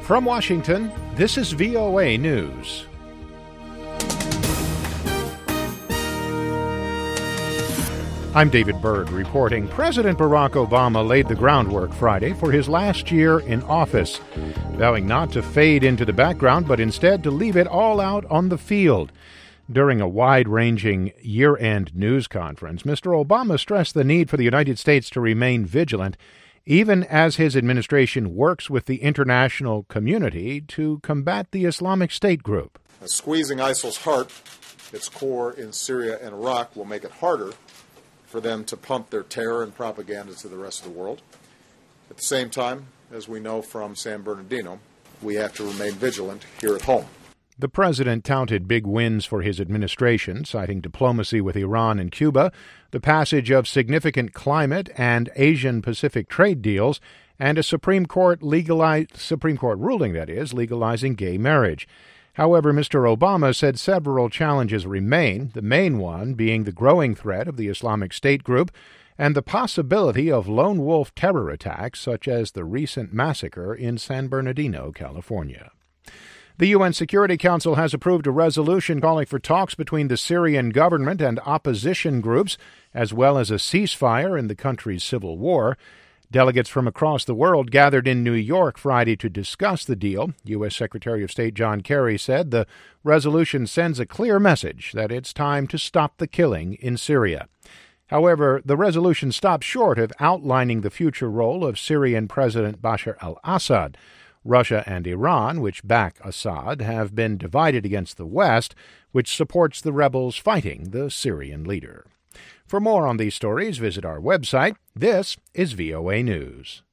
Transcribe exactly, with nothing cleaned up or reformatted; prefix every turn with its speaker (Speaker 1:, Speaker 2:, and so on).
Speaker 1: From Washington, this is V O A News. I'm David Byrd reporting. President Barack Obama laid the groundwork Friday for his last year in office, vowing not to fade into the background, but instead to leave it all out on the field. During a wide-ranging year-end news conference, Mister Obama stressed the need for the United States to remain vigilant, even as his administration works with the international community to combat the Islamic State group.
Speaker 2: Squeezing ISIL's heart, its core in Syria and Iraq, will make it harder for them to pump their terror and propaganda to the rest of the world. At the same time, as we know from San Bernardino, we have to remain vigilant here at home.
Speaker 1: The president touted big wins for his administration, citing diplomacy with Iran and Cuba, the passage of significant climate and Asian-Pacific trade deals, and a Supreme Court legalized, Supreme Court ruling, that is, legalizing gay marriage. However, Mister Obama said several challenges remain, the main one being the growing threat of the Islamic State group and the possibility of lone wolf terror attacks such as the recent massacre in San Bernardino, California. The U N Security Council has approved a resolution calling for talks between the Syrian government and opposition groups, as well as a ceasefire in the country's civil war. Delegates from across the world gathered in New York Friday to discuss the deal. U S Secretary of State John Kerry said the resolution sends a clear message that it's time to stop the killing in Syria. However, the resolution stops short of outlining the future role of Syrian President Bashar al-Assad. Russia and Iran, which back Assad, have been divided against the West, which supports the rebels fighting the Syrian leader. For more on these stories, visit our website. This is V O A News.